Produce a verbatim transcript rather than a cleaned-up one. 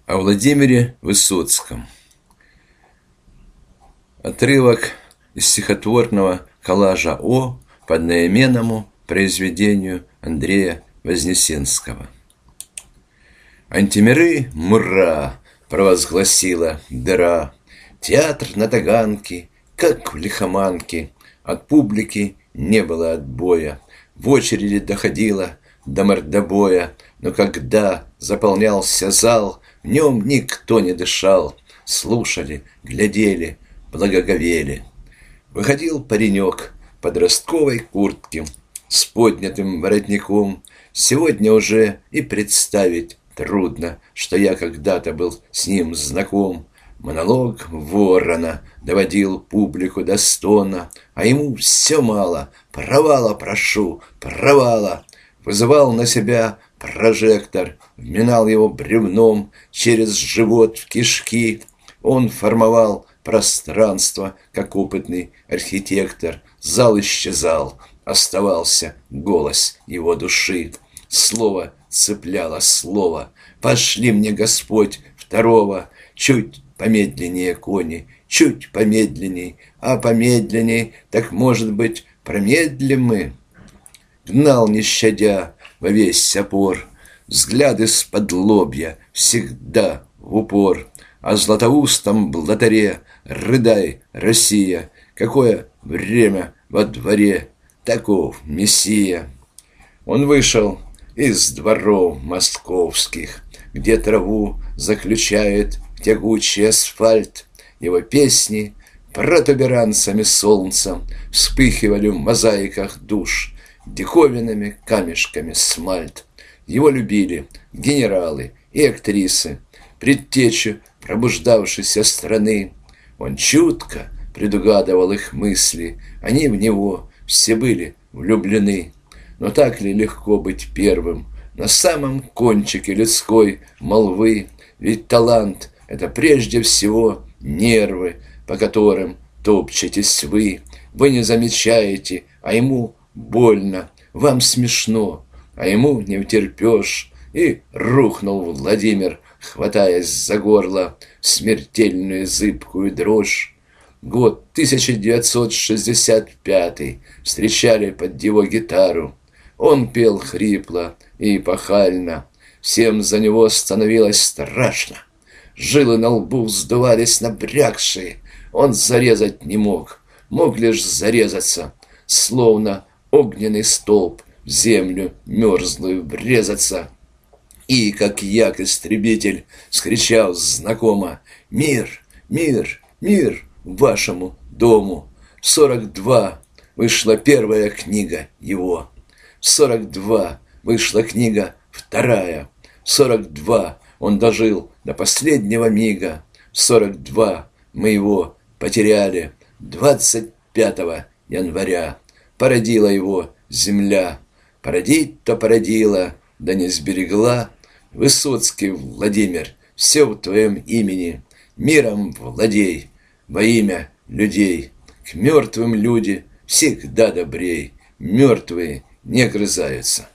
О Владимире Высоцком. Отрывок из стихотворного коллажа О по одноименному произведению Андрея Вознесенского. «Антимиры, мура!» — провозгласила дыра. Театр на Таганке, как в лихоманке, от публики не было отбоя. В очереди доходило до мордобоя, но когда заполнялся зал, в нем никто не дышал. Слушали, глядели, благоговели. Выходил паренек в подростковой куртке с поднятым воротником. Сегодня уже и представить трудно, что я когда-то был с ним знаком. Монолог ворона доводил публику до стона, а ему все мало. Провала прошу, провала. Вызывал на себя прожектор, вминал его бревном через живот в кишки. Он формовал пространство, как опытный архитектор. Зал исчезал, оставался голос его души. Слово цепляло слово. Пошли мне, Господь, второго. Чуть помедленнее кони, чуть помедленней, а помедленней, так, может быть, промедлим мы. Гнал, не щадя, во весь опор, взгляд из-под лобья, всегда в упор. О златоустом блатаре рыдай, Россия, какое время во дворе, таков Мессия. Он вышел из дворов московских, где траву заключает тягучий асфальт. Его песни протуберанцами солнца вспыхивали в мозаиках душ, диковинными камешками смальт. Его любили генералы и актрисы, предтечу пробуждавшейся страны. Он чутко предугадывал их мысли, они в него все были влюблены. Но так ли легко быть первым на самом кончике людской молвы? Ведь талант — это прежде всего нервы, по которым топчетесь вы. Вы не замечаете, а ему больно, вам смешно, а ему не утерпешь. И рухнул Владимир, хватаясь за горло, в смертельную зыбкую дрожь. Год тысяча девятьсот шестьдесят пятый встречали под его гитару. Он пел хрипло и эпохально. Всем за него становилось страшно. Жилы на лбу вздувались набрякшие. Он зарезать не мог, мог лишь зарезаться, словно огненный столб в землю мерзлую врезаться. И, как як-истребитель, скричал знакомо: «Мир, мир, мир вашему дому!» В сорок два вышла первая книга его. В сорок два вышла книга вторая. В сорок два он дожил до последнего мига. В сорок два мы его потеряли. Двадцать пятого января породила его земля. Породить-то породила, да не сберегла. Высоцкий Владимир, все в твоем имени. Миром владей во имя людей. К мертвым люди всегда добрей. Мертвые не грызаются.